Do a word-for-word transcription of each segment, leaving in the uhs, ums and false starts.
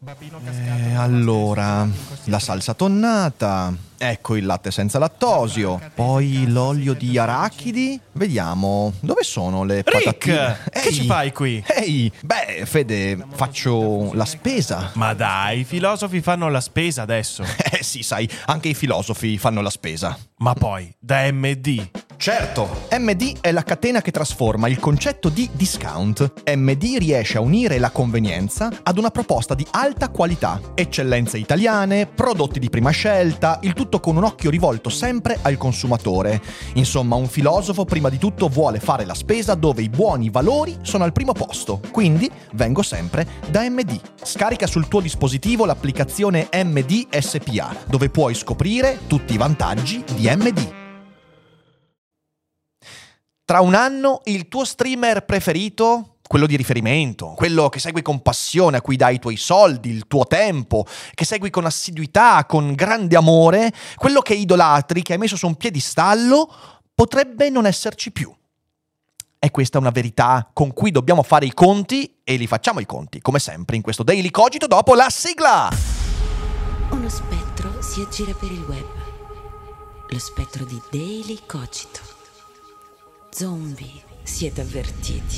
E allora, la salsa tonnata, ecco il latte senza lattosio, poi l'olio di arachidi. Vediamo, dove sono le Rick, patatine? che ci fai qui? Ehi, beh, Fede, faccio la spesa. Ma dai, i filosofi fanno la spesa adesso. Eh sì, sai, anche i filosofi fanno la spesa. Ma poi, da M D. Certo, M D è la catena che trasforma il concetto di discount. M D riesce a unire la convenienza ad una proposta di alta qualità, eccellenze italiane, prodotti di prima scelta, il tutto con un occhio rivolto sempre al consumatore. Insomma, un filosofo prima di tutto vuole fare la spesa dove i buoni valori sono al primo posto. Quindi vengo sempre da M D. Scarica sul tuo dispositivo l'applicazione M D S P A, dove puoi scoprire tutti i vantaggi di M D. Tra un anno il tuo streamer preferito, quello di riferimento, quello che segui con passione, a cui dai i tuoi soldi, il tuo tempo, che segui con assiduità, con grande amore, quello che idolatri, che hai messo su un piedistallo, potrebbe non esserci più. E questa è una verità con cui dobbiamo fare i conti, e li facciamo i conti, come sempre, in questo Daily Cogito dopo la sigla! Uno spettro si aggira per il web. Lo spettro di Daily Cogito. Zombie, siete avvertiti.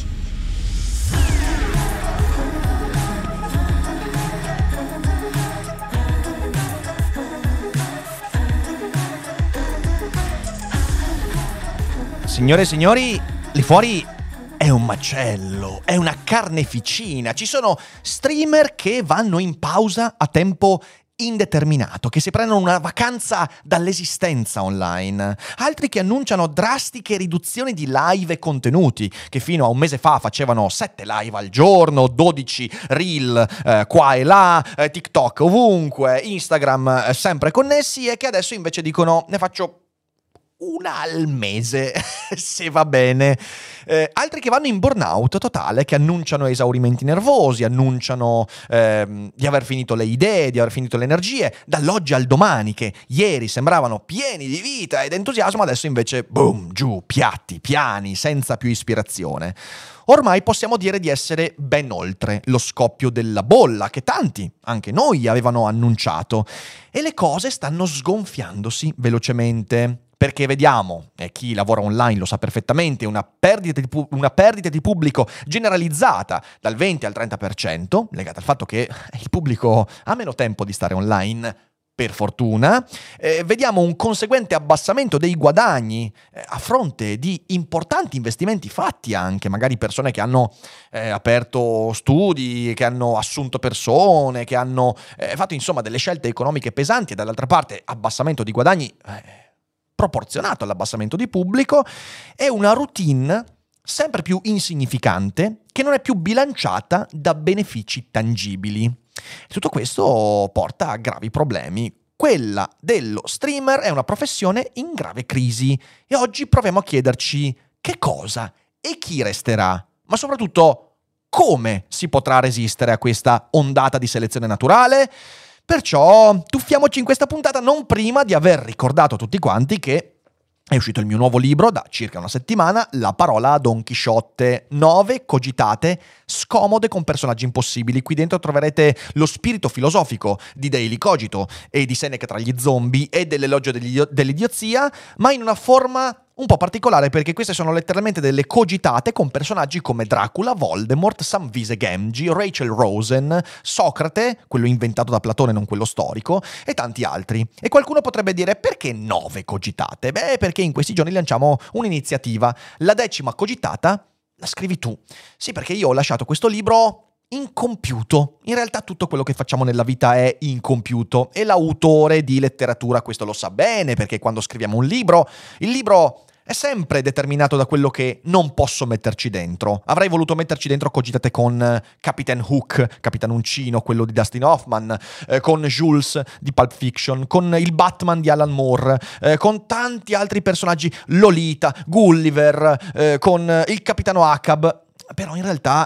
Signore e signori, lì fuori è un macello, è una carneficina. Ci sono streamer che vanno in pausa a tempo indeterminato, che si prendono una vacanza dall'esistenza online, altri che annunciano drastiche riduzioni di live e contenuti, che fino a un mese fa facevano sette live al giorno, dodici reel eh, qua e là, eh, TikTok ovunque, Instagram eh, sempre connessi, e che adesso invece dicono ne faccio una al mese, se va bene. Eh, altri che vanno in burnout totale, che annunciano esaurimenti nervosi, annunciano ehm, di aver finito le idee, di aver finito le energie, dall'oggi al domani, che ieri sembravano pieni di vita ed entusiasmo, adesso invece, boom, giù, piatti, piani, senza più ispirazione. Ormai possiamo dire di essere ben oltre lo scoppio della bolla che tanti, anche noi, avevano annunciato, e le cose stanno sgonfiandosi velocemente. Perché vediamo, e chi lavora online lo sa perfettamente, una perdita di, pu- una perdita di pubblico generalizzata dal venti al trenta per cento, legata al fatto che il pubblico ha meno tempo di stare online, per fortuna. Eh, vediamo un conseguente abbassamento dei guadagni eh, a fronte di importanti investimenti fatti anche, magari persone che hanno eh, aperto studi, che hanno assunto persone, che hanno eh, fatto insomma delle scelte economiche pesanti, e dall'altra parte abbassamento di guadagni eh, proporzionato all'abbassamento di pubblico, e una routine sempre più insignificante che non è più bilanciata da benefici tangibili. Tutto questo porta a gravi problemi. Quella dello streamer è una professione in grave crisi, e oggi proviamo a chiederci che cosa e chi resterà, ma soprattutto come si potrà resistere a questa ondata di selezione naturale. Perciò tuffiamoci in questa puntata non prima di aver ricordato a tutti quanti che è uscito il mio nuovo libro da circa una settimana, La parola a Don Chisciotte, nove cogitate scomode con personaggi impossibili. Qui dentro troverete lo spirito filosofico di Daily Cogito e di Seneca tra gli zombie e dell'elogio dell'idiozia, ma in una forma un po' particolare, perché queste sono letteralmente delle cogitate con personaggi come Dracula, Voldemort, Samvise Gamgee, Rachel Rosen, Socrate, quello inventato da Platone, non quello storico, e tanti altri. E qualcuno potrebbe dire: perché nove cogitate? Beh, perché in questi giorni lanciamo un'iniziativa. La decima cogitata la scrivi tu. Sì, perché io ho lasciato questo libro incompiuto. In realtà tutto quello che facciamo nella vita è incompiuto, e l'autore di letteratura questo lo sa bene, perché quando scriviamo un libro, il libro è sempre determinato da quello che non posso metterci dentro. Avrei voluto metterci dentro cogitate con Captain Hook, Capitan Uncino, quello di Dustin Hoffman, eh, con Jules di Pulp Fiction, con il Batman di Alan Moore, eh, con tanti altri personaggi, Lolita, Gulliver, eh, con il Capitano Ahab, però in realtà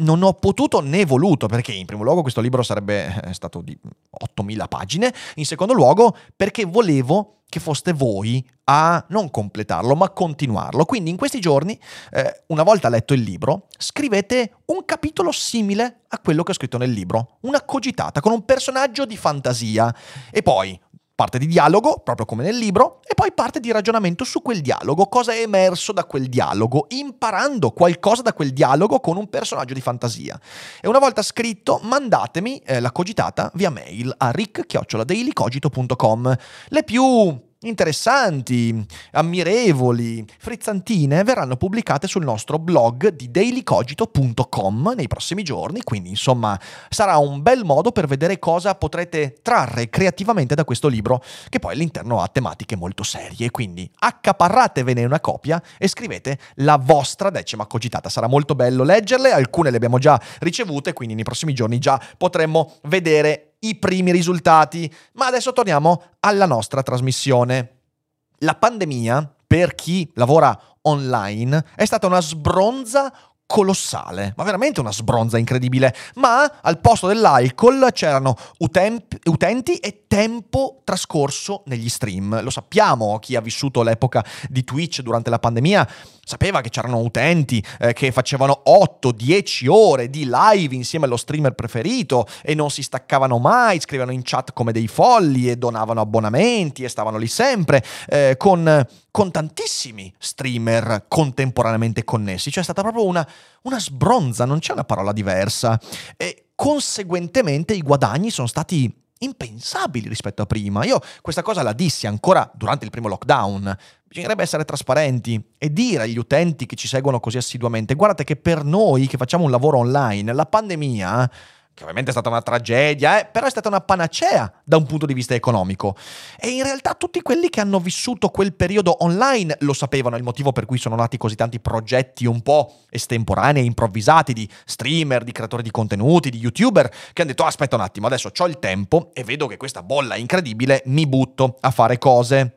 non ho potuto né voluto, perché in primo luogo questo libro sarebbe stato di ottomila pagine, in secondo luogo perché volevo che foste voi a non completarlo, ma continuarlo. Quindi in questi giorni, eh, una volta letto il libro, scrivete un capitolo simile a quello che ho scritto nel libro, una cogitata con un personaggio di fantasia, e poi parte di dialogo, proprio come nel libro, e poi parte di ragionamento su quel dialogo, cosa è emerso da quel dialogo, imparando qualcosa da quel dialogo con un personaggio di fantasia. E una volta scritto, mandatemi eh, la cogitata via mail a rick chiocciola daily cogito punto com. Le più interessanti, ammirevoli, frizzantine verranno pubblicate sul nostro blog di daily cogito punto com nei prossimi giorni, quindi insomma sarà un bel modo per vedere cosa potrete trarre creativamente da questo libro, che poi all'interno ha tematiche molto serie, quindi accaparratevene una copia e scrivete la vostra decima cogitata. Sarà molto bello leggerle, alcune le abbiamo già ricevute, quindi nei prossimi giorni già potremmo vedere i primi risultati. Ma adesso torniamo alla nostra trasmissione. La pandemia, per chi lavora online, è stata una sbronza colossale, ma veramente una sbronza incredibile. Ma al posto dell'alcol c'erano utemp- utenti e tempo trascorso negli stream. Lo sappiamo, chi ha vissuto l'epoca di Twitch durante la pandemia sapeva che c'erano utenti eh, che facevano otto dieci ore di live insieme allo streamer preferito e non si staccavano mai, scrivevano in chat come dei folli e donavano abbonamenti e stavano lì sempre eh, con, con tantissimi streamer contemporaneamente connessi. Cioè è stata proprio una, una sbronza, non c'è una parola diversa. E conseguentemente i guadagni sono stati impensabili rispetto a prima. Io questa cosa la dissi ancora durante il primo lockdown. Bisognerebbe essere trasparenti e dire agli utenti che ci seguono così assiduamente: guardate che per noi che facciamo un lavoro online, la pandemia, che ovviamente è stata una tragedia, eh, però è stata una panacea da un punto di vista economico. E in realtà tutti quelli che hanno vissuto quel periodo online lo sapevano, è il motivo per cui sono nati così tanti progetti un po' estemporanei, improvvisati, di streamer, di creatori di contenuti, di youtuber, che hanno detto: aspetta un attimo, adesso c'ho il tempo e vedo che questa bolla è incredibile, mi butto a fare cose.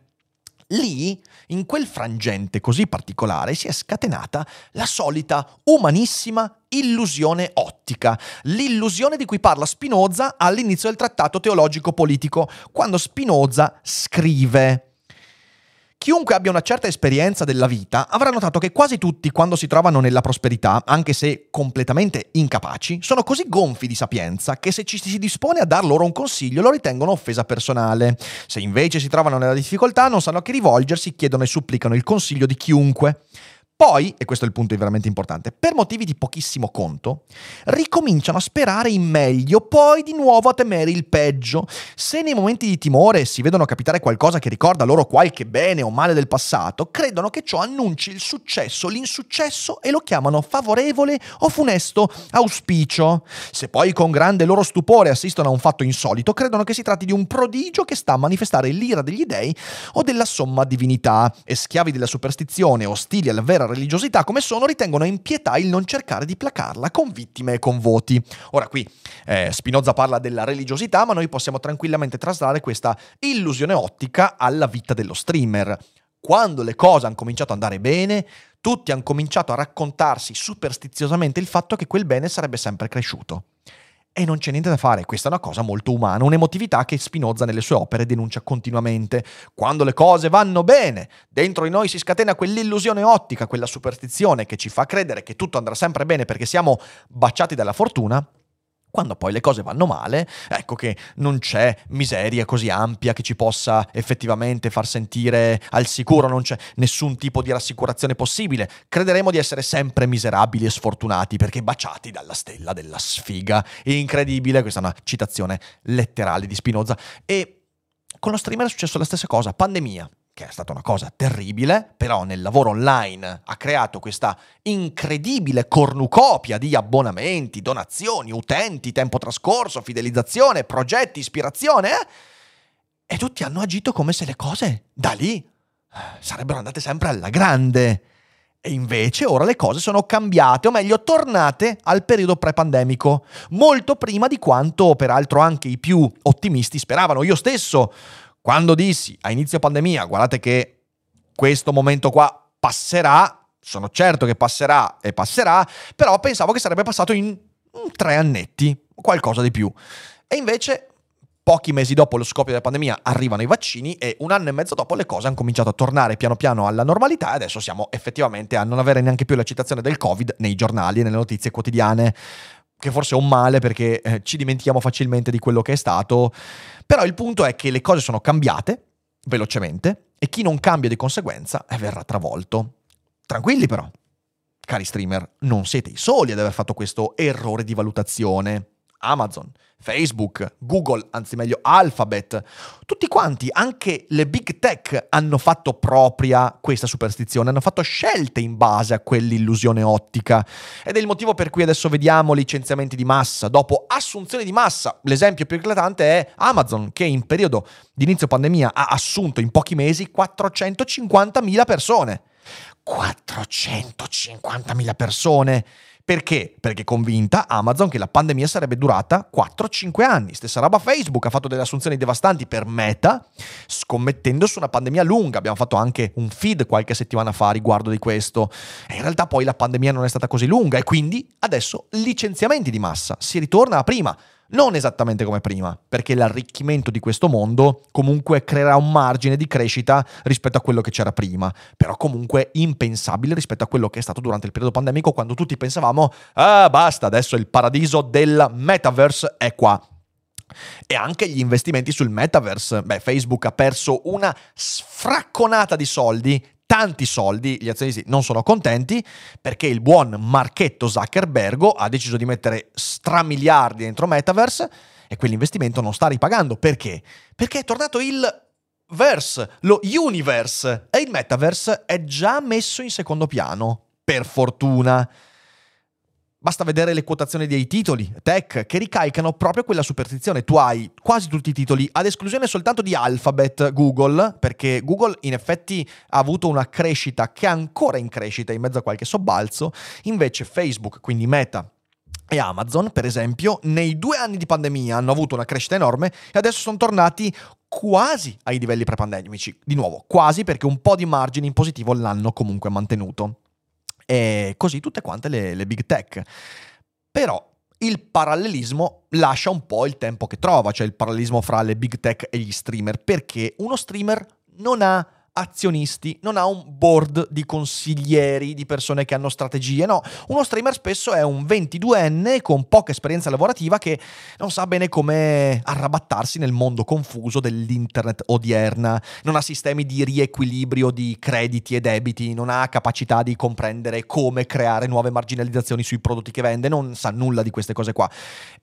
Lì, in quel frangente così particolare, si è scatenata la solita umanissima illusione ottica, l'illusione di cui parla Spinoza all'inizio del trattato teologico politico, quando Spinoza scrive: chiunque abbia una certa esperienza della vita avrà notato che quasi tutti, quando si trovano nella prosperità, anche se completamente incapaci, sono così gonfi di sapienza che se ci si dispone a dar loro un consiglio lo ritengono offesa personale. Se invece si trovano nella difficoltà non sanno a chi rivolgersi, chiedono e supplicano il consiglio di chiunque. Poi, e questo è il punto veramente importante, per motivi di pochissimo conto, ricominciano a sperare in meglio, poi di nuovo a temere il peggio. Se nei momenti di timore si vedono capitare qualcosa che ricorda loro qualche bene o male del passato, credono che ciò annunci il successo, l'insuccesso e lo chiamano favorevole o funesto auspicio. Se poi con grande loro stupore assistono a un fatto insolito, credono che si tratti di un prodigio che sta a manifestare l'ira degli dei o della somma divinità, e schiavi della superstizione, ostili alla vera religiosità come sono, ritengono impietà il non cercare di placarla con vittime e con voti. Ora qui eh, Spinoza parla della religiosità, ma noi possiamo tranquillamente traslare questa illusione ottica alla vita dello streamer. Quando le cose hanno cominciato ad andare bene, tutti hanno cominciato a raccontarsi superstiziosamente il fatto che quel bene sarebbe sempre cresciuto. E non c'è niente da fare, questa è una cosa molto umana, un'emotività che Spinoza nelle sue opere denuncia continuamente. Quando le cose vanno bene, dentro di noi si scatena quell'illusione ottica, quella superstizione che ci fa credere che tutto andrà sempre bene perché siamo baciati dalla fortuna. Quando poi le cose vanno male, ecco che non c'è miseria così ampia che ci possa effettivamente far sentire al sicuro, non c'è nessun tipo di rassicurazione possibile. Crederemo di essere sempre miserabili e sfortunati perché baciati dalla stella della sfiga. Incredibile, questa è una citazione letterale di Spinoza. E con lo streamer è successo la stessa cosa, pandemia, che è stata una cosa terribile, però nel lavoro online ha creato questa incredibile cornucopia di abbonamenti, donazioni, utenti, tempo trascorso, fidelizzazione, progetti, ispirazione, eh? E tutti hanno agito come se le cose da lì sarebbero andate sempre alla grande. E invece ora le cose sono cambiate, o meglio tornate al periodo pre-pandemico, molto prima di quanto peraltro anche i più ottimisti speravano. Io stesso, quando dissi a inizio pandemia, guardate che questo momento qua passerà, sono certo che passerà e passerà, però pensavo che sarebbe passato in, in tre annetti, qualcosa di più. E invece, pochi mesi dopo lo scoppio della pandemia, arrivano i vaccini e un anno e mezzo dopo le cose hanno cominciato a tornare piano piano alla normalità e adesso siamo effettivamente a non avere neanche più la citazione del Covid nei giornali e nelle notizie quotidiane, che forse è un male perché eh, ci dimentichiamo facilmente di quello che è stato. Però il punto è che le cose sono cambiate velocemente e chi non cambia di conseguenza eh, verrà travolto. Tranquilli però, cari streamer, non siete i soli ad aver fatto questo errore di valutazione. Amazon, Facebook, Google, anzi meglio Alphabet, tutti quanti, anche le big tech hanno fatto propria questa superstizione, hanno fatto scelte in base a quell'illusione ottica ed è il motivo per cui adesso vediamo licenziamenti di massa, dopo assunzioni di massa. L'esempio più eclatante è Amazon, che in periodo di inizio pandemia ha assunto in pochi mesi quattrocentocinquantamila persone. quattrocentocinquantamila persone! Perché? Perché è convinta Amazon che la pandemia sarebbe durata quattro cinque anni. Stessa roba Facebook, ha fatto delle assunzioni devastanti per Meta, scommettendo su una pandemia lunga. Abbiamo fatto anche un feed qualche settimana fa a riguardo di questo. E in realtà poi la pandemia non è stata così lunga e quindi adesso licenziamenti di massa. Si ritorna a prima. Non esattamente come prima, perché l'arricchimento di questo mondo comunque creerà un margine di crescita rispetto a quello che c'era prima, però comunque impensabile rispetto a quello che è stato durante il periodo pandemico, quando tutti pensavamo ah basta, adesso il paradiso del metaverse è qua. E anche gli investimenti sul metaverse. Beh, Facebook ha perso una sfracconata di soldi, tanti soldi, gli azionisti non sono contenti perché il buon Marchetto Zuckerbergo ha deciso di mettere stramiliardi dentro metaverse e quell'investimento non sta ripagando. Perché? Perché è tornato il verse, lo universe, e il metaverse è già messo in secondo piano, per fortuna. Basta vedere le quotazioni dei titoli tech che ricalcano proprio quella superstizione. Tu hai quasi tutti i titoli, ad esclusione soltanto di Alphabet, Google, perché Google in effetti ha avuto una crescita che è ancora in crescita in mezzo a qualche sobbalzo. Invece Facebook, quindi Meta e Amazon, per esempio, nei due anni di pandemia hanno avuto una crescita enorme e adesso sono tornati quasi ai livelli prepandemici. Di nuovo, quasi, perché un po' di margine in positivo l'hanno comunque mantenuto. E così tutte quante le, le big tech. Però il parallelismo lascia un po' il tempo che trova, cioè il parallelismo fra le big tech e gli streamer, perché uno streamer non ha azionisti, non ha un board di consiglieri, di persone che hanno strategie, no. Uno streamer spesso è un ventiduenne con poca esperienza lavorativa che non sa bene come arrabattarsi nel mondo confuso dell'internet odierna, non ha sistemi di riequilibrio di crediti e debiti, non ha capacità di comprendere come creare nuove marginalizzazioni sui prodotti che vende, non sa nulla di queste cose qua.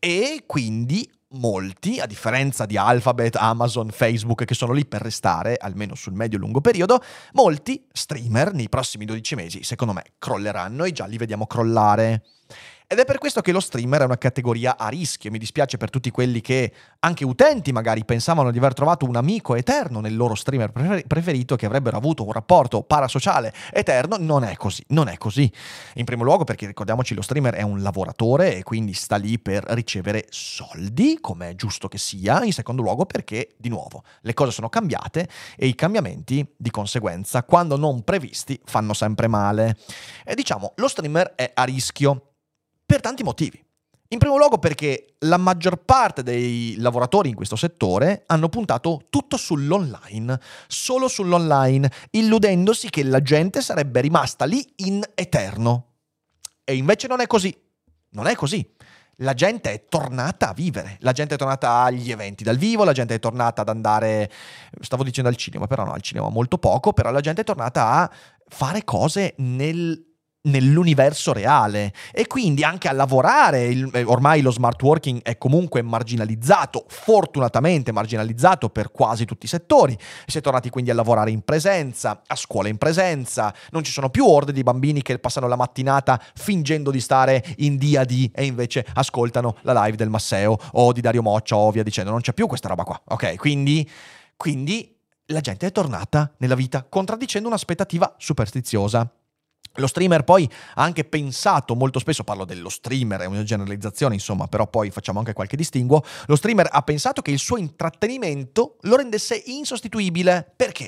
E quindi molti, a differenza di Alphabet, Amazon, Facebook, che sono lì per restare, almeno sul medio-lungo periodo, molti streamer nei prossimi dodici mesi, secondo me, crolleranno e già li vediamo crollare. Ed è per questo che lo streamer è una categoria a rischio. Mi dispiace per tutti quelli che, anche utenti magari, pensavano di aver trovato un amico eterno nel loro streamer preferito, che avrebbero avuto un rapporto parasociale eterno. Non è così, non è così. In primo luogo perché, ricordiamoci, lo streamer è un lavoratore e quindi sta lì per ricevere soldi, come è giusto che sia. In secondo luogo perché, di nuovo, le cose sono cambiate e i cambiamenti, di conseguenza, quando non previsti, fanno sempre male. E diciamo, lo streamer è a rischio per tanti motivi. In primo luogo perché la maggior parte dei lavoratori in questo settore hanno puntato tutto sull'online, solo sull'online, illudendosi che la gente sarebbe rimasta lì in eterno. E invece non è così. Non è così. La gente è tornata a vivere, la gente è tornata agli eventi dal vivo, la gente è tornata ad andare, stavo dicendo al cinema, però no, al cinema molto poco, però la gente è tornata a fare cose nel nell'universo reale e quindi anche a lavorare. Il, ormai lo smart working è comunque marginalizzato, fortunatamente marginalizzato per quasi tutti i settori. Si è tornati quindi a lavorare in presenza, a scuola in presenza, non ci sono più orde di bambini che passano la mattinata fingendo di stare in D A D e invece ascoltano la live del Masseo o di Dario Moccia o via dicendo. Non c'è più questa roba qua, ok? Quindi, quindi la gente è tornata nella vita, contraddicendo un'aspettativa superstiziosa. Lo streamer poi ha anche pensato, molto spesso parlo dello streamer, è una generalizzazione insomma, però poi facciamo anche qualche distinguo, lo streamer ha pensato che il suo intrattenimento lo rendesse insostituibile. Perché?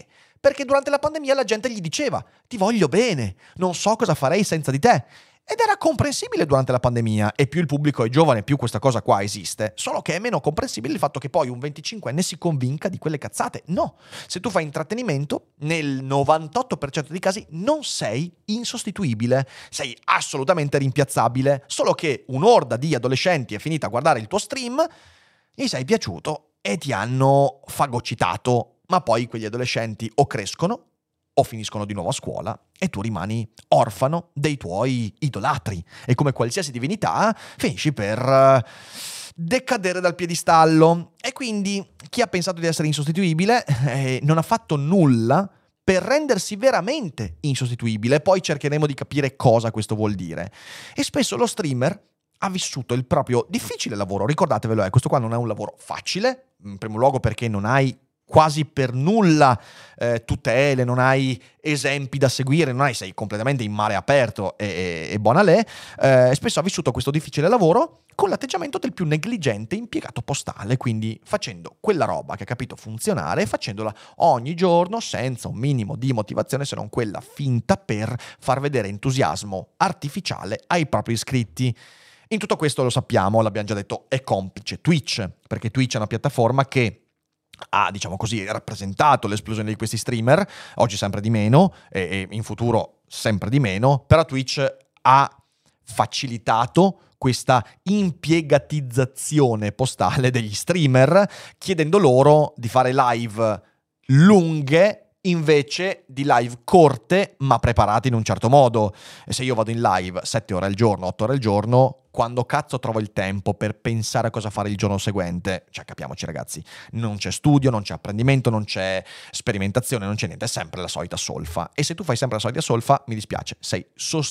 perché durante la pandemia la gente gli diceva: ti voglio bene, non so cosa farei senza di te. Ed era comprensibile durante la pandemia, e più il pubblico è giovane più questa cosa qua esiste, solo che è meno comprensibile il fatto che poi un venticinquenne si convinca di quelle cazzate. No, se tu fai intrattenimento, nel novantotto per cento dei casi non sei insostituibile, sei assolutamente rimpiazzabile, solo che un'orda di adolescenti è finita a guardare il tuo stream, gli sei piaciuto e ti hanno fagocitato, ma poi quegli adolescenti o crescono o finiscono di nuovo a scuola e tu rimani orfano dei tuoi idolatri e come qualsiasi divinità finisci per uh, decadere dal piedistallo. E quindi chi ha pensato di essere insostituibile eh, non ha fatto nulla per rendersi veramente insostituibile. Poi cercheremo di capire cosa questo vuol dire. E spesso lo streamer ha vissuto il proprio difficile lavoro. Ricordatevelo, eh, questo qua non è un lavoro facile, in primo luogo perché non hai quasi per nulla eh, tutele, non hai esempi da seguire, non hai, sei completamente in mare aperto e, e, e buona lè, eh, spesso ha vissuto questo difficile lavoro con l'atteggiamento del più negligente impiegato postale, quindi facendo quella roba che ha capito funzionare e facendola ogni giorno senza un minimo di motivazione se non quella finta per far vedere entusiasmo artificiale ai propri iscritti. In tutto questo, lo sappiamo, l'abbiamo già detto, è complice Twitch, perché Twitch è una piattaforma che ha, diciamo così, rappresentato l'esplosione di questi streamer, oggi sempre di meno e, e in futuro sempre di meno, però Twitch ha facilitato questa impiegatizzazione postale degli streamer, chiedendo loro di fare live lunghe invece di live corte ma preparate in un certo modo. E se io vado in live sette ore al giorno, otto ore al giorno, quando cazzo trovo il tempo per pensare a cosa fare il giorno seguente? Cioè, capiamoci ragazzi, non c'è studio, non c'è apprendimento, non c'è sperimentazione, non c'è niente, è sempre la solita solfa. E se tu fai sempre la solita solfa, mi dispiace, sei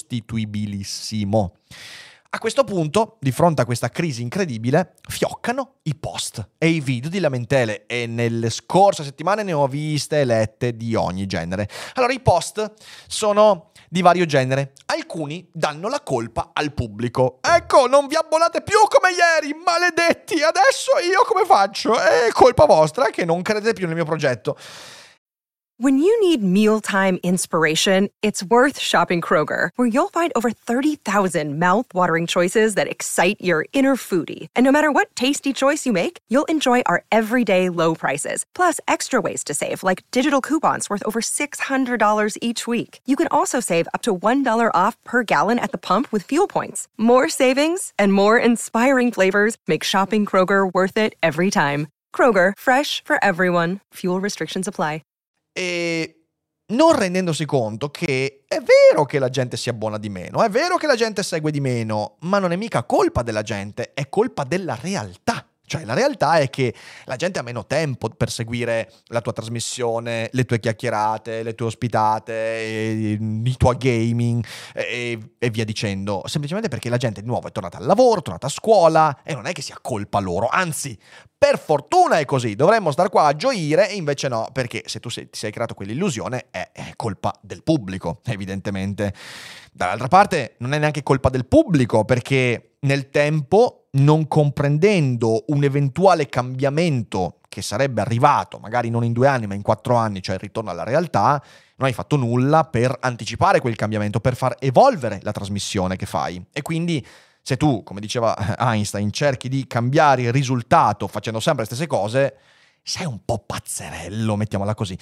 sostituibilissimo. A questo punto, di fronte a questa crisi incredibile, fioccano i post e i video di lamentele, e nelle scorse settimane ne ho viste e lette di ogni genere. Allora, i post sono di vario genere. Alcuni danno la colpa al pubblico. Ecco, non vi abbonate più come ieri, maledetti, adesso io come faccio? È colpa vostra che non credete più nel mio progetto. When you need mealtime inspiration, it's worth shopping Kroger, where you'll find over thirty thousand mouth-watering choices that excite your inner foodie. And no matter what tasty choice you make, you'll enjoy our everyday low prices, plus extra ways to save, like digital coupons worth over six hundred dollars each week. You can also save up to one dollar off per gallon at the pump with fuel points. More savings and more inspiring flavors make shopping Kroger worth it every time. Kroger, fresh for everyone. Fuel restrictions apply. E non rendendosi conto che è vero che la gente si abbona di meno, è vero che la gente segue di meno, ma non è mica colpa della gente, è colpa della realtà. Cioè, la realtà è che la gente ha meno tempo per seguire la tua trasmissione, le tue chiacchierate, le tue ospitate, i tuoi gaming e, e via dicendo. Semplicemente perché la gente di nuovo è tornata al lavoro, è tornata a scuola, e non è che sia colpa loro. Anzi, per fortuna è così. Dovremmo star qua a gioire, e invece no, perché se tu sei, ti sei creato quell'illusione è, è colpa del pubblico, evidentemente. Dall'altra parte non è neanche colpa del pubblico, perché nel tempo, non comprendendo un eventuale cambiamento che sarebbe arrivato, magari non in due anni ma in quattro anni, cioè il ritorno alla realtà, non hai fatto nulla per anticipare quel cambiamento, per far evolvere la trasmissione che fai. E quindi se tu, come diceva Einstein, cerchi di cambiare il risultato facendo sempre le stesse cose, sei un po' pazzerello, mettiamola così.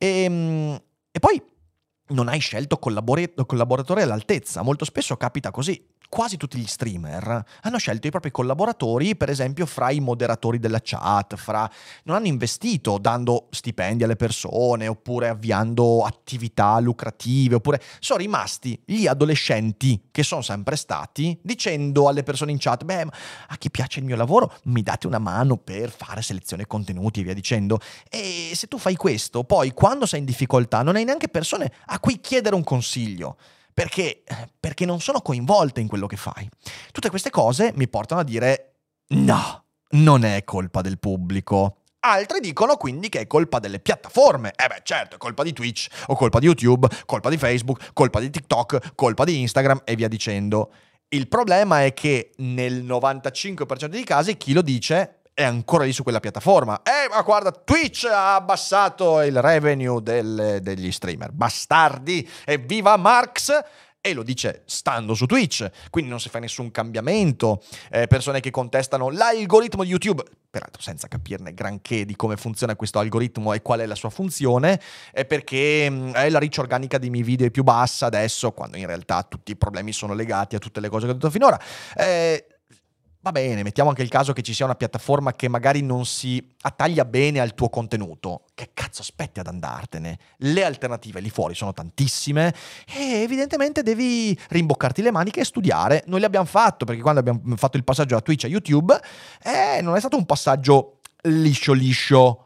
E, e poi non hai scelto collabori- collaboratori all'altezza. Molto spesso capita così. Quasi tutti gli streamer hanno scelto i propri collaboratori, per esempio fra i moderatori della chat, fra non hanno investito dando stipendi alle persone oppure avviando attività lucrative, oppure sono rimasti gli adolescenti che sono sempre stati, dicendo alle persone in chat: beh, a chi piace il mio lavoro mi date una mano per fare selezione contenuti e via dicendo. E se tu fai questo, poi quando sei in difficoltà non hai neanche persone a cui chiedere un consiglio. Perché? Perché non sono coinvolte in quello che fai. Tutte queste cose mi portano a dire: no, non è colpa del pubblico. Altri dicono quindi che è colpa delle piattaforme. Eh beh, certo, è colpa di Twitch, o colpa di YouTube, colpa di Facebook, colpa di TikTok, colpa di Instagram e via dicendo. Il problema è che nel novantacinque per cento dei casi chi lo dice è ancora lì su quella piattaforma. Eh, ma guarda, Twitch ha abbassato il revenue del, degli streamer. Bastardi! Evviva Marx! E lo dice stando su Twitch, quindi non si fa nessun cambiamento. Eh, persone che contestano l'algoritmo di YouTube, peraltro senza capirne granché di come funziona questo algoritmo e qual è la sua funzione, è perché mh, è la reach organica dei miei video è più bassa adesso, quando in realtà tutti i problemi sono legati a tutte le cose che ho detto finora. Eh, Va bene, mettiamo anche il caso che ci sia una piattaforma che magari non si attaglia bene al tuo contenuto. Che cazzo aspetti ad andartene? Le alternative lì fuori sono tantissime e evidentemente devi rimboccarti le maniche e studiare. Noi l'abbiamo fatto, perché quando abbiamo fatto il passaggio da Twitch a YouTube eh, non è stato un passaggio liscio liscio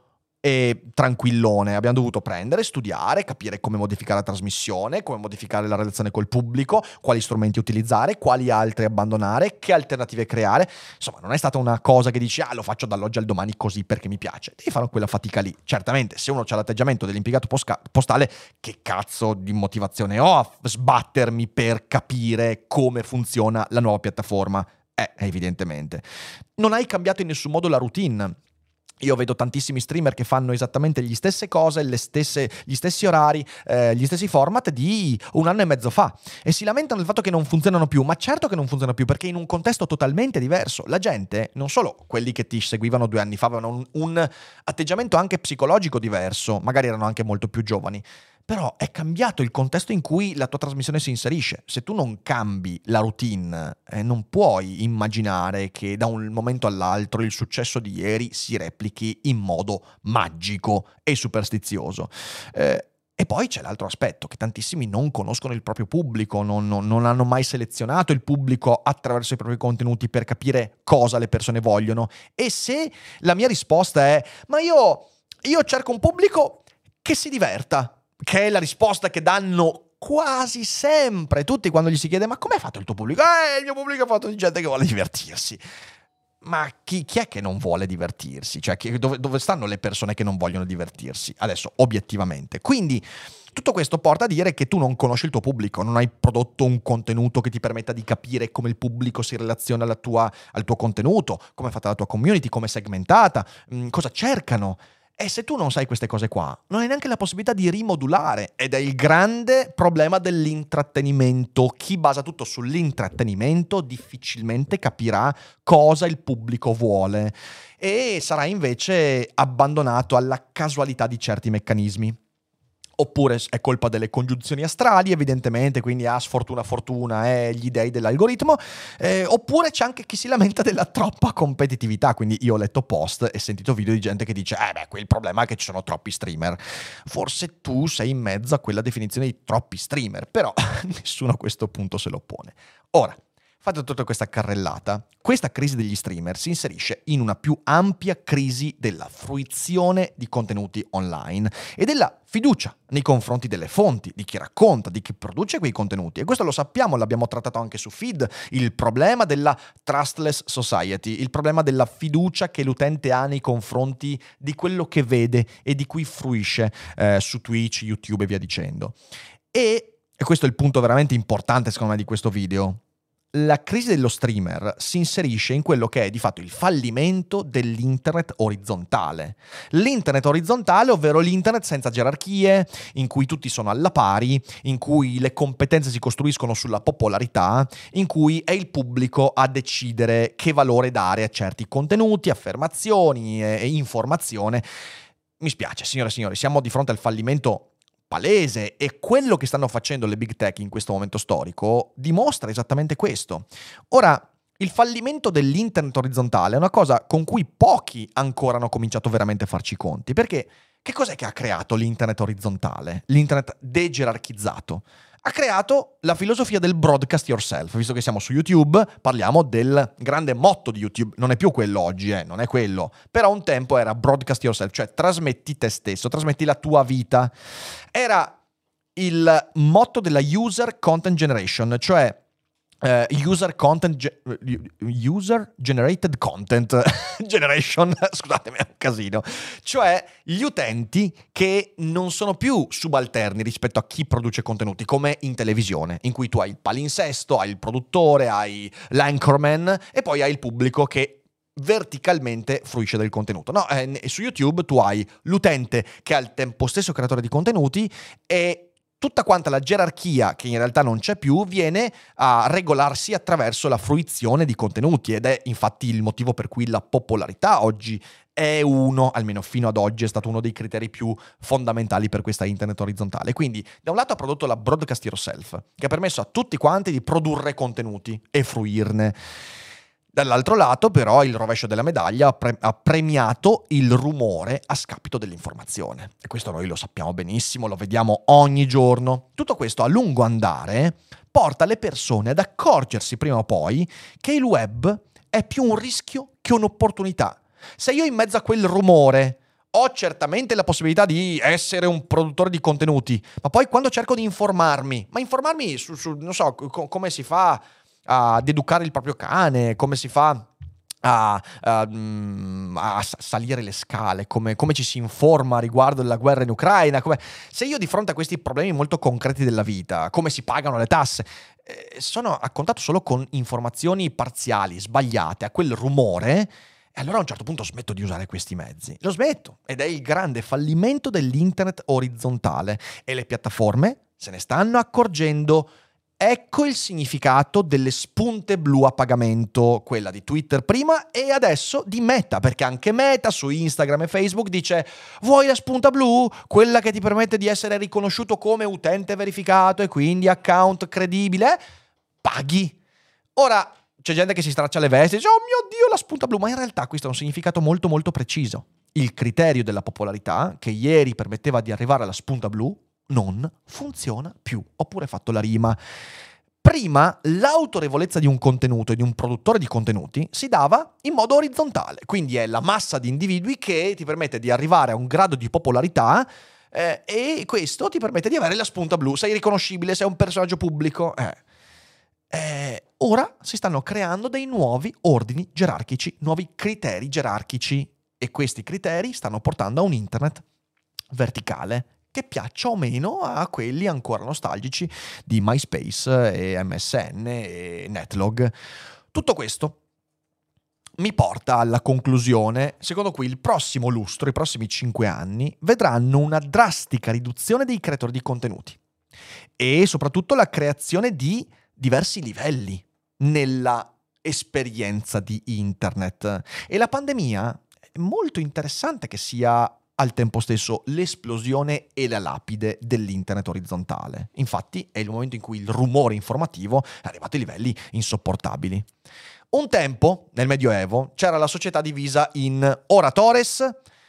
e tranquillone. Abbiamo dovuto prendere, studiare, capire come modificare la trasmissione, come modificare la relazione col pubblico, quali strumenti utilizzare, quali altri abbandonare, che alternative creare. Insomma, non è stata una cosa che dici ah, lo faccio dall'oggi al domani così perché mi piace. Devi fare quella fatica lì. Certamente, se uno ha l'atteggiamento dell'impiegato posca- postale, che cazzo di motivazione ho a sbattermi per capire come funziona la nuova piattaforma? Eh, evidentemente. Non hai cambiato in nessun modo la routine. Io vedo tantissimi streamer che fanno esattamente le stesse cose, le stesse, gli stessi orari, eh, gli stessi format di un anno e mezzo fa e si lamentano del fatto che non funzionano più. Ma certo che non funzionano più, perché in un contesto totalmente diverso. La gente, non solo quelli che ti seguivano due anni fa, avevano un, un atteggiamento anche psicologico diverso, magari erano anche molto più giovani. Però è cambiato il contesto in cui la tua trasmissione si inserisce. Se tu non cambi la routine, eh, non puoi immaginare che da un momento all'altro il successo di ieri si replichi in modo magico e superstizioso. Eh, e poi c'è l'altro aspetto, che tantissimi non conoscono il proprio pubblico, non, non, non hanno mai selezionato il pubblico attraverso i propri contenuti per capire cosa le persone vogliono. E se la mia risposta è ma io, io cerco un pubblico che si diverta, che è la risposta che danno quasi sempre tutti quando gli si chiede ma com'è fatto il tuo pubblico? Eh, il mio pubblico è fatto di gente che vuole divertirsi. Ma chi, chi è che non vuole divertirsi? Cioè, chi, dove, dove stanno le persone che non vogliono divertirsi? Adesso, obiettivamente. Quindi, tutto questo porta a dire che tu non conosci il tuo pubblico, non hai prodotto un contenuto che ti permetta di capire come il pubblico si relaziona alla tua, al tuo contenuto, come è fatta la tua community, come è segmentata, mh, cosa cercano. E se tu non sai queste cose qua, non hai neanche la possibilità di rimodulare. Ed è il grande problema dell'intrattenimento. Chi basa tutto sull'intrattenimento difficilmente capirà cosa il pubblico vuole e sarà invece abbandonato alla casualità di certi meccanismi. Oppure è colpa delle congiunzioni astrali, evidentemente, quindi ha sfortuna fortuna e eh, gli dei dell'algoritmo, eh, oppure c'è anche chi si lamenta della troppa competitività, quindi io ho letto post e sentito video di gente che dice eh beh, qui il problema è che ci sono troppi streamer. Forse tu sei in mezzo a quella definizione di troppi streamer, però nessuno a questo punto se lo pone. Ora, fatta tutta questa carrellata, questa crisi degli streamer si inserisce in una più ampia crisi della fruizione di contenuti online e della fiducia nei confronti delle fonti, di chi racconta, di chi produce quei contenuti. E questo lo sappiamo, l'abbiamo trattato anche su Feed, il problema della trustless society, il problema della fiducia che l'utente ha nei confronti di quello che vede e di cui fruisce eh, su Twitch, YouTube e via dicendo. E, e questo è il punto veramente importante secondo me di questo video. La crisi dello streamer si inserisce in quello che è di fatto il fallimento dell'internet orizzontale. L'internet orizzontale, ovvero l'internet senza gerarchie, in cui tutti sono alla pari, in cui le competenze si costruiscono sulla popolarità, in cui è il pubblico a decidere che valore dare a certi contenuti, affermazioni e, e informazione. Mi spiace, signore e signori, siamo di fronte al fallimento palese e quello che stanno facendo le big tech in questo momento storico dimostra esattamente questo. Ora, il fallimento dell'internet orizzontale è una cosa con cui pochi ancora hanno cominciato veramente a farci i conti, perché che cos'è che ha creato l'internet orizzontale, l'internet degerarchizzato? Ha creato la filosofia del broadcast yourself. Visto che siamo su YouTube, parliamo del grande motto di YouTube. Non è più quello oggi, eh, non è quello. Però un tempo era broadcast yourself, cioè trasmetti te stesso, trasmetti la tua vita. Era il motto della user content generation, cioè Uh, user content ge- user generated content generation, scusatemi, è un casino, cioè gli utenti che non sono più subalterni rispetto a chi produce contenuti, come in televisione, in cui tu hai il palinsesto, hai il produttore, hai l'anchorman e poi hai il pubblico che verticalmente fruisce del contenuto. No, eh, su YouTube tu hai l'utente che è al tempo stesso creatore di contenuti e tutta quanta la gerarchia, che in realtà non c'è più, viene a regolarsi attraverso la fruizione di contenuti ed è infatti il motivo per cui la popolarità oggi è uno, almeno fino ad oggi, è stato uno dei criteri più fondamentali per questa internet orizzontale. Quindi da un lato ha prodotto la Broadcast Yourself, che ha permesso a tutti quanti di produrre contenuti e fruirne. Dall'altro lato, però, il rovescio della medaglia ha, pre- ha premiato il rumore a scapito dell'informazione. E questo noi lo sappiamo benissimo, lo vediamo ogni giorno. Tutto questo a lungo andare porta le persone ad accorgersi prima o poi che il web è più un rischio che un'opportunità. Se io in mezzo a quel rumore ho certamente la possibilità di essere un produttore di contenuti, ma poi quando cerco di informarmi, ma informarmi su, su non so, co- come si fa ad educare il proprio cane, come si fa a, a, a salire le scale, come, come ci si informa riguardo la guerra in Ucraina, come... se io di fronte a questi problemi molto concreti della vita, come si pagano le tasse, eh, sono a contatto solo con informazioni parziali, sbagliate, a quel rumore, e allora a un certo punto smetto di usare questi mezzi. Lo smetto, ed è il grande fallimento dell'internet orizzontale, e le piattaforme se ne stanno accorgendo. Ecco il significato delle spunte blu a pagamento, quella di Twitter prima e adesso di Meta, perché anche Meta su Instagram e Facebook dice: vuoi la spunta blu? Quella che ti permette di essere riconosciuto come utente verificato e quindi account credibile? Paghi. Ora c'è gente che si straccia le vesti e dice: oh mio Dio, la spunta blu, ma in realtà questo ha un significato molto molto preciso. Il criterio della popolarità, che ieri permetteva di arrivare alla spunta blu, non funziona più. Oppure fatto la rima. Prima l'autorevolezza di un contenuto e di un produttore di contenuti si dava in modo orizzontale, quindi è la massa di individui che ti permette di arrivare a un grado di popolarità eh, e questo ti permette di avere la spunta blu, sei riconoscibile, sei un personaggio pubblico. Eh. Eh, ora si stanno creando dei nuovi ordini gerarchici, nuovi criteri gerarchici, e questi criteri stanno portando a un internet verticale che piaccia o meno a quelli ancora nostalgici di MySpace e M S N e Netlog. Tutto questo mi porta alla conclusione, secondo cui il prossimo lustro, i prossimi cinque anni, vedranno una drastica riduzione dei creatori di contenuti e soprattutto la creazione di diversi livelli nella esperienza di internet. E la pandemia è molto interessante che sia al tempo stesso l'esplosione e la lapide dell'internet orizzontale. Infatti è il momento in cui il rumore informativo è arrivato a livelli insopportabili. Un tempo, nel Medioevo, c'era la società divisa in oratores,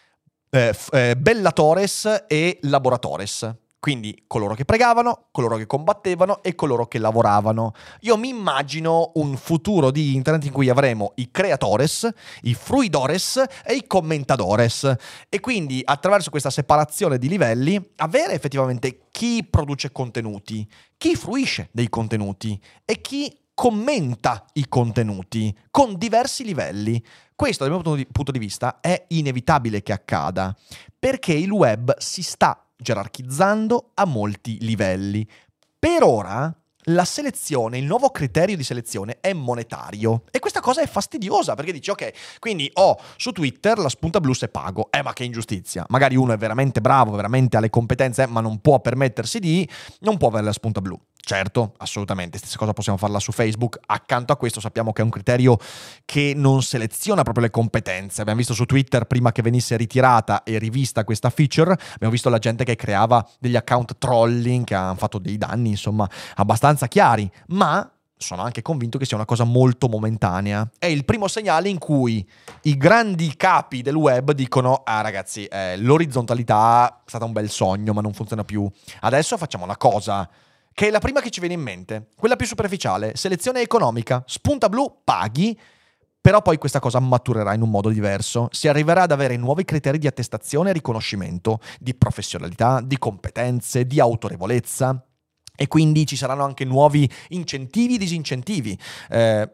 eh, eh, bellatores e laboratores. Quindi coloro che pregavano, coloro che combattevano e coloro che lavoravano. Io mi immagino un futuro di internet in cui avremo i creatores, i fruidores e i commentadores. E quindi attraverso questa separazione di livelli avere effettivamente chi produce contenuti, chi fruisce dei contenuti e chi commenta i contenuti con diversi livelli. Questo dal mio punto di vista è inevitabile che accada perché il web si sta gerarchizzando a molti livelli. Per ora la selezione, il nuovo criterio di selezione è monetario e questa cosa è fastidiosa perché dici ok, quindi ho su Twitter la spunta blu se pago, eh ma che ingiustizia, magari uno è veramente bravo, veramente ha le competenze ma non può permettersi di, non può avere la spunta blu. Certo, assolutamente, stessa cosa possiamo farla su Facebook. Accanto a questo sappiamo che è un criterio che non seleziona proprio le competenze. Abbiamo visto su Twitter, prima che venisse ritirata e rivista questa feature, abbiamo visto la gente che creava degli account trolling che hanno fatto dei danni, insomma, abbastanza chiari, ma sono anche convinto che sia una cosa molto momentanea. È il primo segnale in cui i grandi capi del web dicono ah ragazzi, eh, l'orizzontalità è stata un bel sogno ma non funziona più. Adesso facciamo una cosa che è la prima che ci viene in mente, quella più superficiale, selezione economica, spunta blu, paghi, però poi questa cosa maturerà in un modo diverso, si arriverà ad avere nuovi criteri di attestazione e riconoscimento, di professionalità, di competenze, di autorevolezza, e quindi ci saranno anche nuovi incentivi e disincentivi. Eh,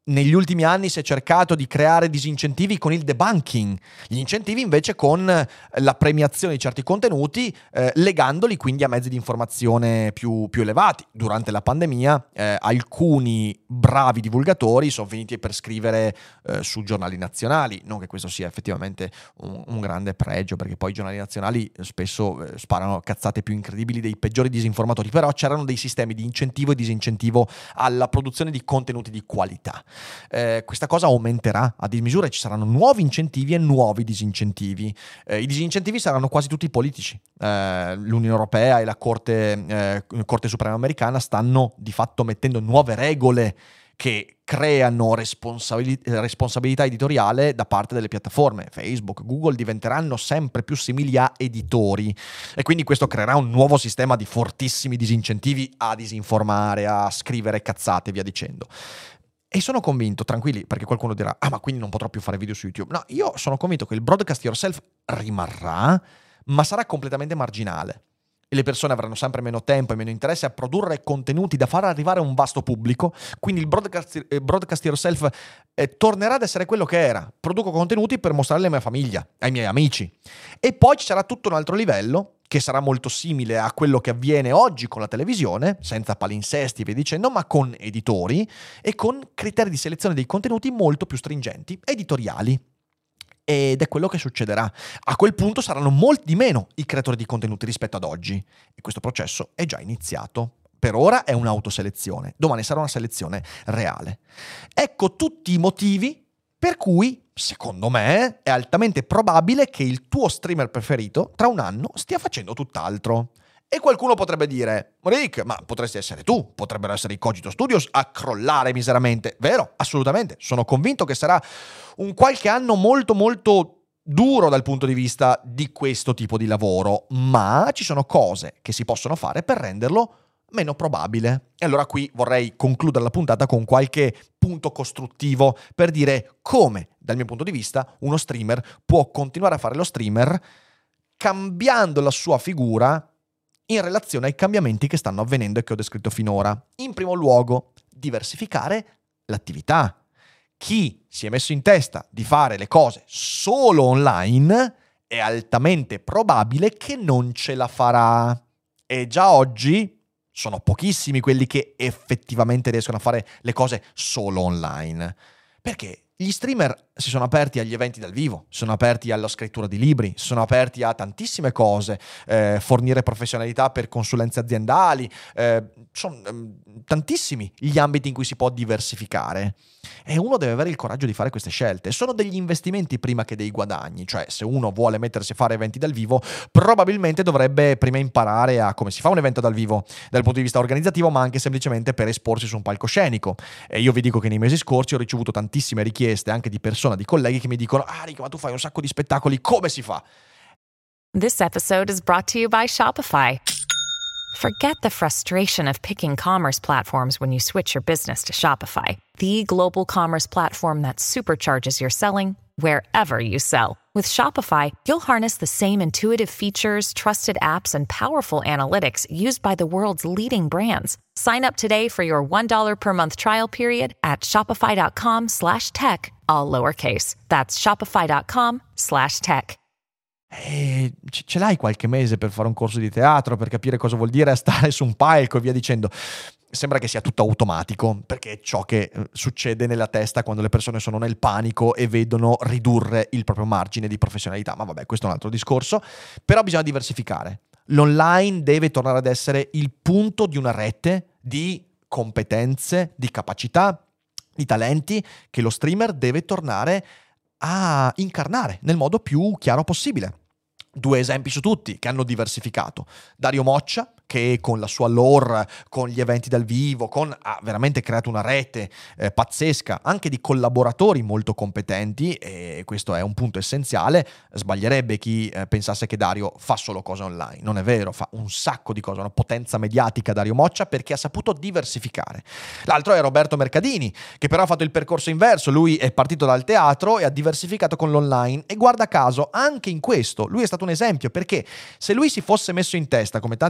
Negli ultimi anni si è cercato di creare disincentivi con il debunking, gli incentivi invece con la premiazione di certi contenuti, eh, legandoli quindi a mezzi di informazione più, più elevati. Durante la pandemia eh, alcuni bravi divulgatori sono finiti per scrivere eh, su giornali nazionali, non che questo sia effettivamente un, un grande pregio, perché poi i giornali nazionali spesso eh, sparano cazzate più incredibili dei peggiori disinformatori, però c'erano dei sistemi di incentivo e disincentivo alla produzione di contenuti di qualità. Eh, questa cosa aumenterà a dismisura e ci saranno nuovi incentivi e nuovi disincentivi. Eh, I disincentivi saranno quasi tutti politici. Eh, L'Unione Europea e la Corte, eh, Corte Suprema Americana stanno di fatto mettendo nuove regole che creano responsabili- responsabilità editoriale da parte delle piattaforme. Facebook, Google diventeranno sempre più simili a editori e quindi questo creerà un nuovo sistema di fortissimi disincentivi a disinformare, a scrivere cazzate e via dicendo. E sono convinto, tranquilli, perché qualcuno dirà ah ma quindi non potrò più fare video su YouTube. No, io sono convinto che il broadcast yourself rimarrà, ma sarà completamente marginale. E le persone avranno sempre meno tempo e meno interesse a produrre contenuti da far arrivare a un vasto pubblico, quindi il broadcast, eh, broadcast yourself eh, tornerà ad essere quello che era. Produco contenuti per mostrarli alla mia famiglia, ai miei amici. E poi ci sarà tutto un altro livello, che sarà molto simile a quello che avviene oggi con la televisione, senza palinsesti e via dicendo, ma con editori e con criteri di selezione dei contenuti molto più stringenti, editoriali. Ed è quello che succederà. A quel punto saranno molti di meno i creatori di contenuti rispetto ad oggi. E questo processo è già iniziato. Per ora è un'autoselezione, domani sarà una selezione reale. Ecco tutti i motivi per cui, secondo me, è altamente probabile che il tuo streamer preferito tra un anno stia facendo tutt'altro. E qualcuno potrebbe dire, Rick, ma potresti essere tu, potrebbero essere i Cogito Studios a crollare miseramente. Vero, assolutamente, sono convinto che sarà un qualche anno molto molto duro dal punto di vista di questo tipo di lavoro, ma ci sono cose che si possono fare per renderlo meno probabile. E allora qui vorrei concludere la puntata con qualche punto costruttivo per dire come, dal mio punto di vista, uno streamer può continuare a fare lo streamer cambiando la sua figura in relazione ai cambiamenti che stanno avvenendo e che ho descritto finora. In primo luogo, diversificare l'attività. Chi si è messo in testa di fare le cose solo online è altamente probabile che non ce la farà. E già oggi sono pochissimi quelli che effettivamente riescono a fare le cose solo online. Perché gli streamer si sono aperti agli eventi dal vivo, sono aperti alla scrittura di libri, sono aperti a tantissime cose, eh, fornire professionalità per consulenze aziendali, eh, sono eh, tantissimi gli ambiti in cui si può diversificare. E uno deve avere il coraggio di fare queste scelte. Sono degli investimenti prima che dei guadagni, cioè se uno vuole mettersi a fare eventi dal vivo, probabilmente dovrebbe prima imparare a come si fa un evento dal vivo dal punto di vista organizzativo, ma anche semplicemente per esporsi su un palcoscenico. E io vi dico che nei mesi scorsi ho ricevuto tantissime richieste anche di persone, di colleghi che mi dicono ah Rick, ma tu fai un sacco di spettacoli, come si fa? This episode is brought to you by Shopify. Forget the frustration of picking commerce platforms when you switch your business to Shopify, the global commerce platform that supercharges your selling wherever you sell. With Shopify, you'll harness the same intuitive features, trusted apps, and powerful analytics used by the world's leading brands. Sign up today for your one dollar per month trial period at shopify.com slash tech, all lowercase. That's shopify.com slash tech. E ce l'hai qualche mese per fare un corso di teatro, per capire cosa vuol dire stare su un palco e via dicendo. Sembra che sia tutto automatico, perché è ciò che succede nella testa quando le persone sono nel panico e vedono ridurre il proprio margine di professionalità. Ma vabbè, questo è un altro discorso. Però bisogna diversificare. L'online deve tornare ad essere il punto di una rete di competenze, di capacità, di talenti che lo streamer deve tornare a incarnare nel modo più chiaro possibile. Due esempi su tutti che hanno diversificato. Dario Moccia, che con la sua lore, con gli eventi dal vivo, con, ha veramente creato una rete eh, pazzesca, anche di collaboratori molto competenti, e questo è un punto essenziale. Sbaglierebbe chi eh, pensasse che Dario fa solo cose online. Non è vero, fa un sacco di cose, una potenza mediatica Dario Moccia, perché ha saputo diversificare. L'altro è Roberto Mercadini, che però ha fatto il percorso inverso. Lui è partito dal teatro e ha diversificato con l'online, e guarda caso anche in questo lui è stato un esempio, perché se lui si fosse messo in testa, come tanti hanno fatto,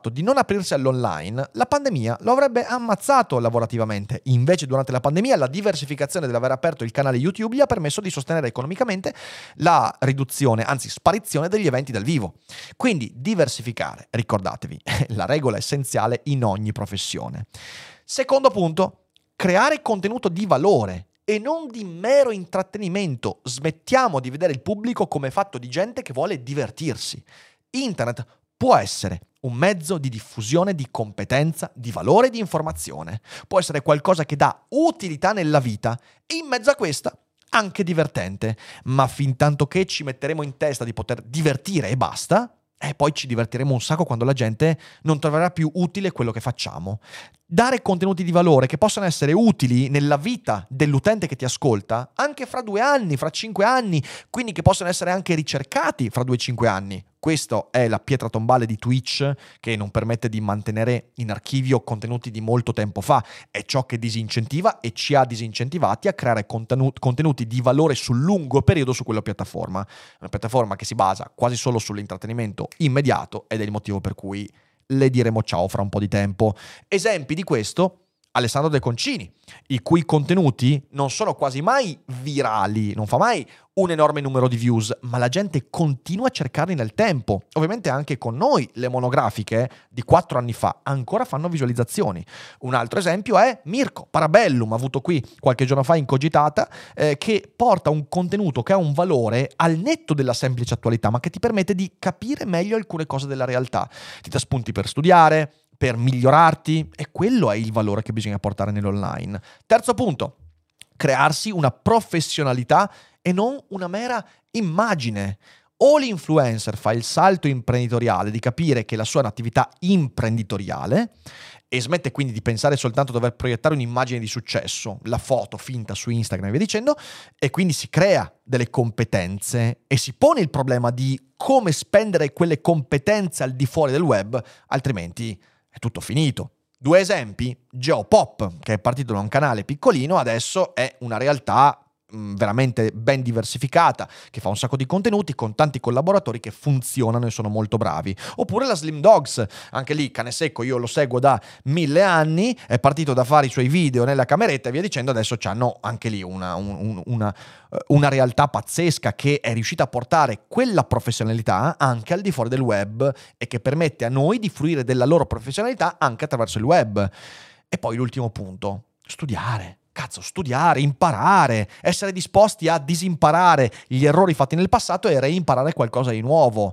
dimostrato di non aprirsi all'online, la pandemia lo avrebbe ammazzato lavorativamente. Invece, durante la pandemia, la diversificazione dell'aver aperto il canale YouTube gli ha permesso di sostenere economicamente la riduzione, anzi sparizione degli eventi dal vivo. Quindi diversificare, ricordatevi, è la regola essenziale in ogni professione. Secondo punto, creare contenuto di valore e non di mero intrattenimento. Smettiamo di vedere il pubblico come fatto di gente che vuole divertirsi. Internet può essere un mezzo di diffusione di competenza, di valore e di informazione. Può essere qualcosa che dà utilità nella vita e in mezzo a questa anche divertente. Ma fin tanto che ci metteremo in testa di poter divertire e basta, e poi ci divertiremo un sacco quando la gente non troverà più utile quello che facciamo. Dare contenuti di valore che possano essere utili nella vita dell'utente che ti ascolta anche fra due anni, fra cinque anni, quindi che possono essere anche ricercati fra due cinque anni. Questa è la pietra tombale di Twitch che non permette di mantenere in archivio contenuti di molto tempo fa. È ciò che disincentiva e ci ha disincentivati a creare contenu- contenuti di valore sul lungo periodo su quella piattaforma. Una piattaforma che si basa quasi solo sull'intrattenimento immediato ed è il motivo per cui le diremo ciao fra un po' di tempo. Esempi di questo, Alessandro De Concini, i cui contenuti non sono quasi mai virali, non fa mai un enorme numero di views, ma la gente continua a cercarli nel tempo. Ovviamente anche con noi le monografiche di quattro anni fa ancora fanno visualizzazioni. Un altro esempio è Mirko Parabellum, avuto qui qualche giorno fa in Cogitata, eh, che porta un contenuto che ha un valore al netto della semplice attualità, ma che ti permette di capire meglio alcune cose della realtà. Ti dà spunti per studiare, per migliorarti, e quello è il valore che bisogna portare nell'online. Terzo punto, crearsi una professionalità e non una mera immagine. O l'influencer fa il salto imprenditoriale di capire che la sua è un'attività imprenditoriale e smette quindi di pensare soltanto a dover proiettare un'immagine di successo, la foto finta su Instagram e via dicendo, e quindi si crea delle competenze e si pone il problema di come spendere quelle competenze al di fuori del web, altrimenti è tutto finito. Due esempi: Geopop, che è partito da un canale piccolino, adesso è una realtà mh, veramente ben diversificata, che fa un sacco di contenuti con tanti collaboratori che funzionano e sono molto bravi. Oppure la Slim Dogs, anche lì cane secco, io lo seguo da mille anni, è partito da fare i suoi video nella cameretta e via dicendo, adesso hanno anche lì una, un, una, una realtà pazzesca che è riuscita a portare quella professionalità anche al di fuori del web e che permette a noi di fruire della loro professionalità anche attraverso il web. E poi l'ultimo punto, studiare. Cazzo, studiare, imparare, essere disposti a disimparare gli errori fatti nel passato e reimparare qualcosa di nuovo.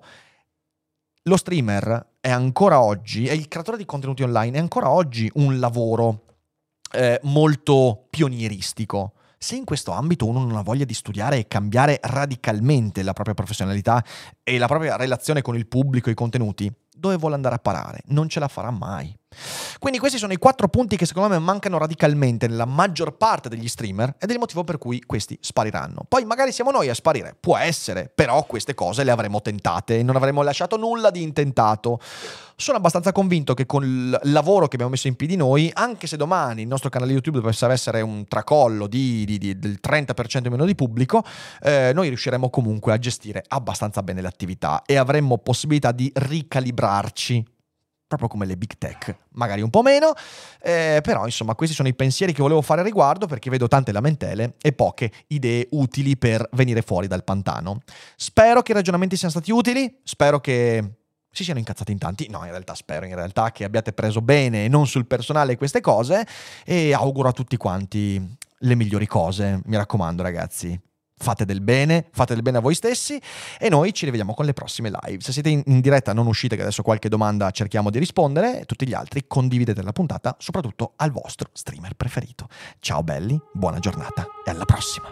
Lo streamer è ancora oggi, e il creatore di contenuti online è ancora oggi un lavoro eh, molto pionieristico. Se in questo ambito uno non ha voglia di studiare e cambiare radicalmente la propria professionalità e la propria relazione con il pubblico e i contenuti, dove vuole andare a parare? Non ce la farà mai. Quindi questi sono i quattro punti che secondo me mancano radicalmente nella maggior parte degli streamer ed è il motivo per cui questi spariranno. Poi magari siamo noi a sparire, può essere, però queste cose le avremo tentate e non avremo lasciato nulla di intentato. Sono abbastanza convinto che con il lavoro che abbiamo messo in piedi noi, anche se domani il nostro canale YouTube dovesse essere un tracollo di, di, di, del trenta per cento meno di pubblico, eh, noi riusciremo comunque a gestire abbastanza bene l'attività e avremmo possibilità di ricalibrarci, proprio come le big tech, magari un po' meno, eh, però insomma questi sono i pensieri che volevo fare a riguardo, perché vedo tante lamentele e poche idee utili per venire fuori dal pantano. Spero che i ragionamenti siano stati utili, spero che si siano incazzati in tanti, no in realtà spero in realtà che abbiate preso bene e non sul personale queste cose, e auguro a tutti quanti le migliori cose, mi raccomando ragazzi. Fate del bene, fate del bene a voi stessi e noi ci rivediamo con le prossime live. Se siete in, in diretta non uscite, che adesso qualche domanda cerchiamo di rispondere, e tutti gli altri condividete la puntata soprattutto al vostro streamer preferito. Ciao belli, buona giornata e alla prossima.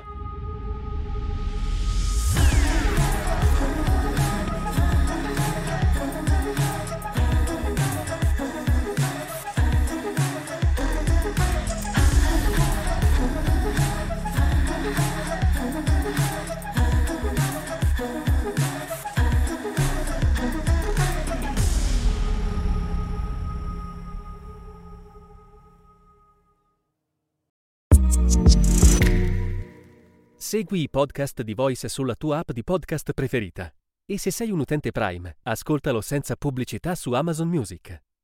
Segui i podcast di Voice sulla tua app di podcast preferita. E se sei un utente Prime, ascoltalo senza pubblicità su Amazon Music.